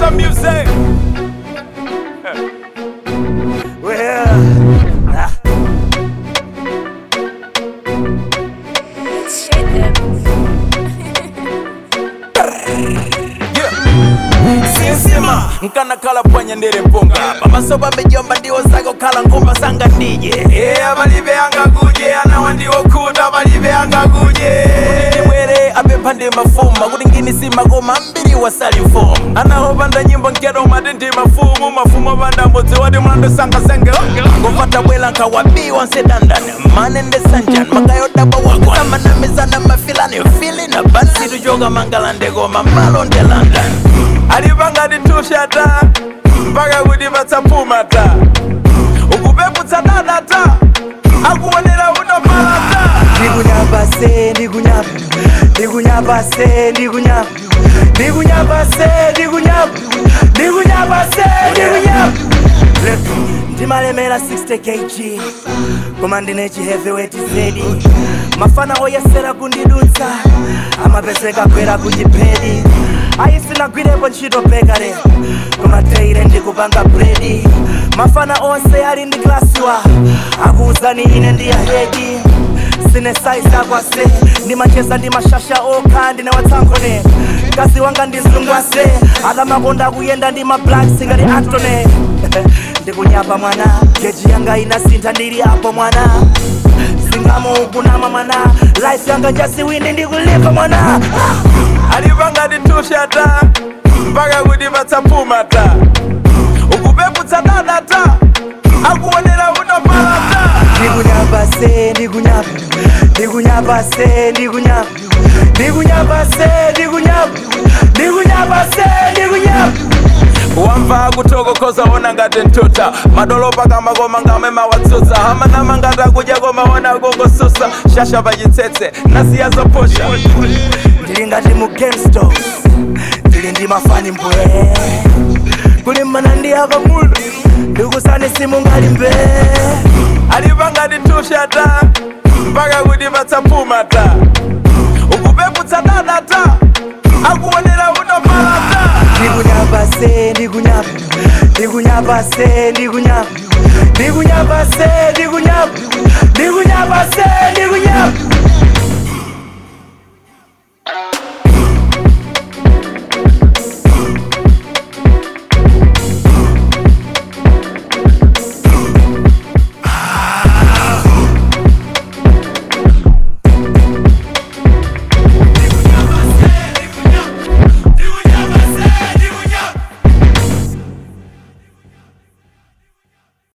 Mr. Music. Nkana kala pwanya ndere mpunga Bamasoba mejomba ndiwo zago kala ngumba sanga nije Abalibe anga guje anawa ndiwo kuta abalibe anga guje Kudini mwere abepande mafuma Kudingini si magoma mbiri wasali mfumu Anaho banda nyimbo nkedo madinti mafumu Mafumu banda mbote wadi mlando sanga senge Ngofata wela nka wabi wanse dandan Manende sanjan makayo daba wako Sama na mezana mafilani fili na basi Tujoga mangalande goma malonde London Alibanga ditushata mpaka kudibata pumata ukubebutsa dadata akuonera unopalata Ndikunyabase, ndikunyaba Ndikunyabase, ndikunyaba Ndikunyabase, ndikunyaba Ndikunyabase, ndikunyaba Ndimalemela 60 kg Koma ndinechi heavyweight zedi Mafana oyesera kundidutsa Amapeseka kwera kujipedi Aisina gwirepo nchito pekare Kumateire ndikupanga bredi Mafana onse ali ndi klasiwa Akuuzani ine ndiya hedi Sine size akwase Ndimacheza ndimashasha oka ndine watsankone Kazi wanga ndizungwase Akamakonda kuyenda ndima black singari Antone Ndikunyapa mwana Geji yanga inasinta ndiri apo mwana Singamo ukunama mwana Life yanga jasi wini ndikulipa mwana Alibanga ditushata mpaka kudibata pumata ukubebutsa dadata akuonera unopalata Ndikunyabase, ndikunyaba Ndikunyabase, ndikunyaba Ndikunyabase, ndikunyaba Ndikunyabase, ndikunyaba Wamva kutoko koza ona ngati ntuta Madolopa kama goma ngame mawatsutsa Hamanama ngata kuja goma ona gongo susa Shasha vajitsetse nasiya zoposha Ndili ngati mu gangsters Ndili ndi mafani mbwe Kuli manandi akamulu Ndikusani simu ngali mbe Alibanga ditushata mpaka kudibata pumata ukubebutsa dadata akuonera unopalata Ndikunyabase, ndikunyaba Ndikunyabase, ndikunyaba Ndikunyabase, ndikunyaba Ndikunyabase, ndikunyaba